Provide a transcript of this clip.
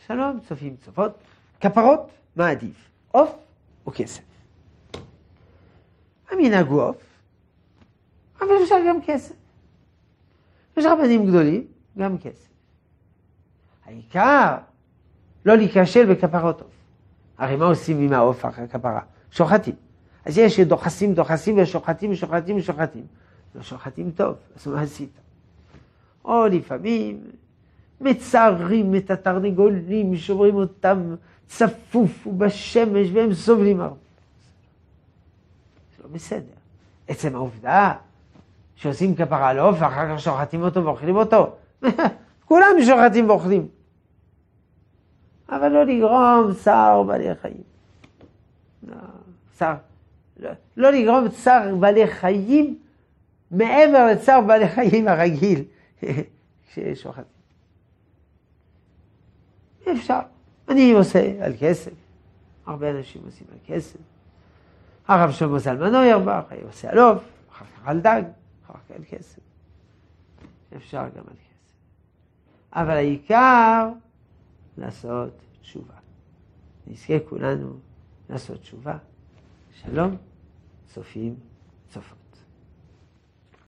שלום, צופים, צופות. כפרות, מה עדיף? עוף או כסף? המנהג הוא עוף, אבל אפשר גם כסף. יש רבנים גדולים, גם כסף. העיקר, לא להיכשל בכפרות עוף. הרי מה עושים עם העוף אחרי כפרה? שוחטים. אז יש דוחסים ושוחטים. לא שוחטים טוב, אז מה עשית? או לפעמים מצערים את התרנגולים, שוברים אותם צפוף ובשמש והם סובלים הרבה. זה לא בסדר. עצם העובדה שעושים כפרה על עוף ואחר כך שוחטים אותו ואוכלים אותו. כולם שוחטים ואוכלים. אבל לא לגרום צער בעלי חיים. לא לגרום צער בעלי חיים מעבר לצער בעלי חיים הרגיל ששוחטים. אפשר. אני עושה על כסף. הרבה אנשים עושים על כסף. הרב שלמה זלמן אוירבך עושה על עוף, אחר כך על דג, אחר כך על כסף. אפשר גם על כסף. אבל העיקר לעשות תשובה. נזכה כולנו לעשות תשובה. שלום, צופים, צופות.